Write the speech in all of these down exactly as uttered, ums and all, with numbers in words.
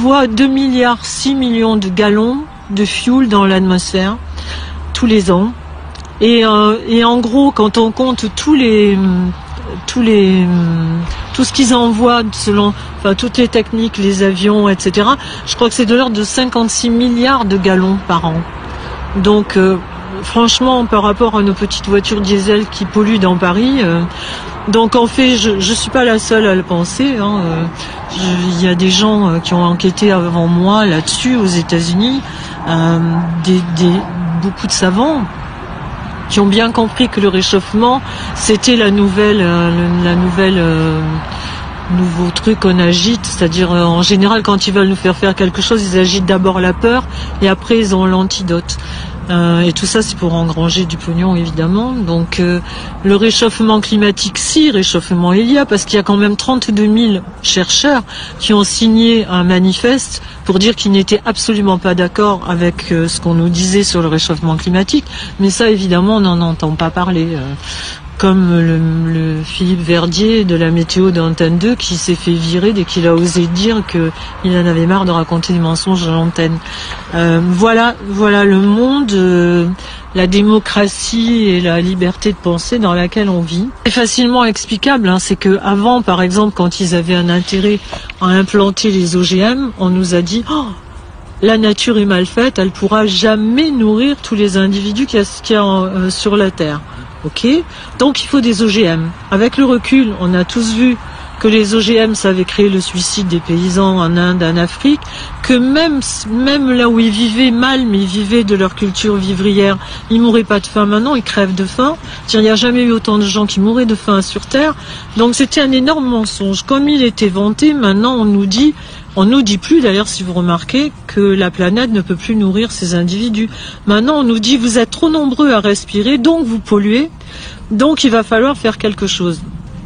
envoie deux virgule six milliards de gallons de fuel dans l'atmosphère tous les ans. Et, euh, et en gros, quand on compte tous les, tous les, tout ce qu'ils envoient selon, enfin toutes les techniques, les avions, et cetera. Je crois que c'est de l'ordre de cinquante-six milliards de gallons par an. Donc, euh, franchement, par rapport à nos petites voitures diesel qui polluent dans Paris, euh, donc en fait, je, je suis pas la seule à le penser. Hein, euh, il y a des gens euh, qui ont enquêté avant moi là-dessus aux États-Unis, euh, des, des, beaucoup de savants qui ont bien compris que le réchauffement, c'était la nouvelle, euh, la nouvelle, euh, nouveau truc qu'on agite. C'est-à-dire, euh, en général, quand ils veulent nous faire faire quelque chose, ils agitent d'abord la peur et après ils ont l'antidote. Euh, et tout ça, c'est pour engranger du pognon, évidemment. Donc, euh, le réchauffement climatique, si réchauffement il y a, parce qu'il y a quand même trente-deux mille chercheurs qui ont signé un manifeste pour dire qu'ils n'étaient absolument pas d'accord avec euh, ce qu'on nous disait sur le réchauffement climatique. Mais ça, évidemment, on n'en entend pas parler. Euh, comme le, le Philippe Verdier de la météo d'Antenne deux qui s'est fait virer dès qu'il a osé dire qu'il en avait marre de raconter des mensonges à l'antenne. Euh, voilà, voilà le monde, euh, la démocratie et la liberté de penser dans laquelle on vit. C'est facilement explicable, hein, c'est que avant, par exemple, quand ils avaient un intérêt à implanter les O G M, on nous a dit oh, la nature est mal faite, elle pourra jamais nourrir tous les individus qu'il y a, qu'il y a euh, sur la Terre. Ok, donc il faut des O G M. Avec le recul, on a tous vu que les O G M, ça avait créé le suicide des paysans en Inde, en Afrique, que même, même là où ils vivaient mal, mais ils vivaient de leur culture vivrière, ils mouraient pas de faim. Maintenant, ils crèvent de faim. Il n'y a jamais eu autant de gens qui mouraient de faim sur Terre. Donc c'était un énorme mensonge. Comme il était vanté, maintenant on nous dit, on nous dit plus d'ailleurs, si vous remarquez, que la planète ne peut plus nourrir ces individus. Maintenant on nous dit, vous êtes trop nombreux à respirer, donc vous polluez, donc il va falloir faire quelque chose.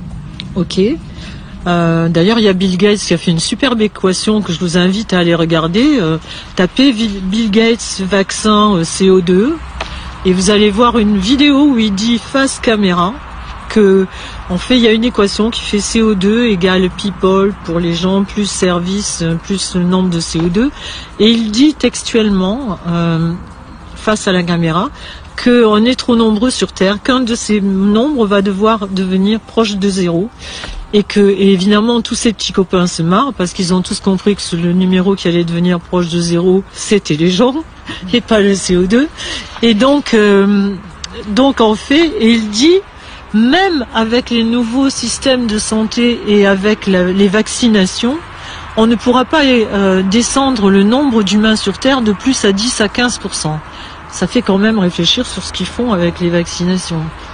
Ok. Euh, d'ailleurs, il y a Bill Gates qui a fait une superbe équation que je vous invite à aller regarder. Euh, tapez Bill Gates vaccin euh, C O deux et vous allez voir une vidéo où il dit face caméra que en fait il y a une équation qui fait C O deux égale people pour les gens plus service plus le nombre de C O deux et il dit textuellement euh, face à la caméra qu'on est trop nombreux sur Terre, qu'un de ces nombres va devoir devenir proche de zéro. Et que, et évidemment, tous ces petits copains se marrent parce qu'ils ont tous compris que le numéro qui allait devenir proche de zéro, c'était les gens et pas le C O deux. Et donc, euh, donc en fait, et il dit, même avec les nouveaux systèmes de santé et avec la, les vaccinations, on ne pourra pas euh, descendre le nombre d'humains sur Terre de plus à dix à quinze pour cent. Ça fait quand même réfléchir sur ce qu'ils font avec les vaccinations.